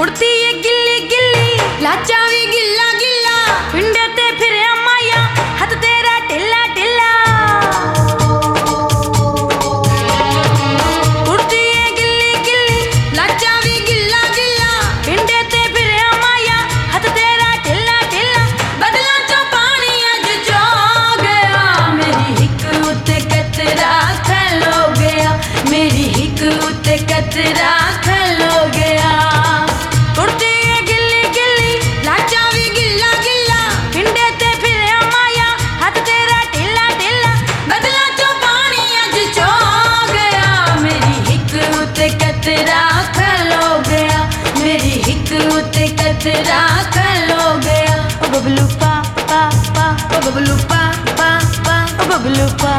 कुड़ती है गिल्ली गिल्ली लाचा भी गिल्ला गिल्ला पिंडे ते फिर माया हथ तेरा टिल्ला टिल्ला कुड़ती है गिल्ली गिल्ली लाचा भी गिल्ला गिल्ला पिंडे ते फिर माया हथ तेरा टिल्ला टिल्ला बदला चो पानी अज चो गया मेरी हिक उत्ते कतरा खलो गया मेरी हिक उत्ते कतरा खलो गया कुड़ती है गिल्ली गिल्ली लाचा भी गिल्ला गिल्ला पिंडे ते फिर माया हाथ तेरा टिल्ला टिल्ला बदला चो पानी अज चो गया मेरी हिक उत्ते कतरा खलो गया मेरी हिक उत्ते कतरा खलो गया ओ बबलू पा पा पा ओ बबलू पा पा पा ओ बबलू पा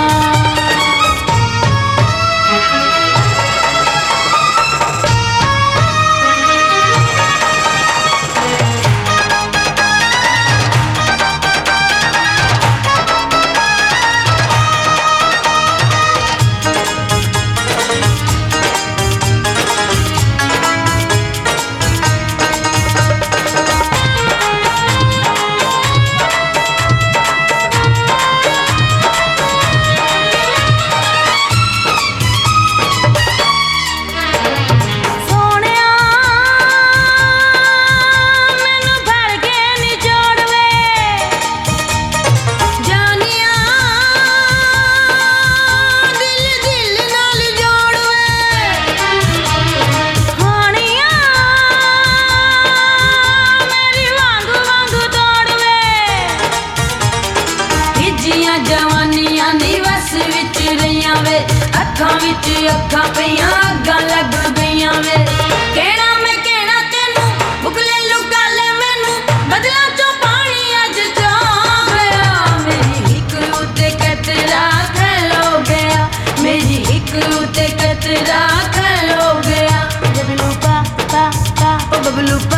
जवानियां दी वस विच रहियां वे अखां विच अखां पईयां अग्गां लग गईयां वे कहना मैं कहना तेनू बुकले लुका ले मैनू बदला चो पानी अज चो गया मेरी हिक उत्ते कतरा खलो गया मेरी हिक उत्ते कतरा खलो गया बबलू पा पा पा ओ बबलू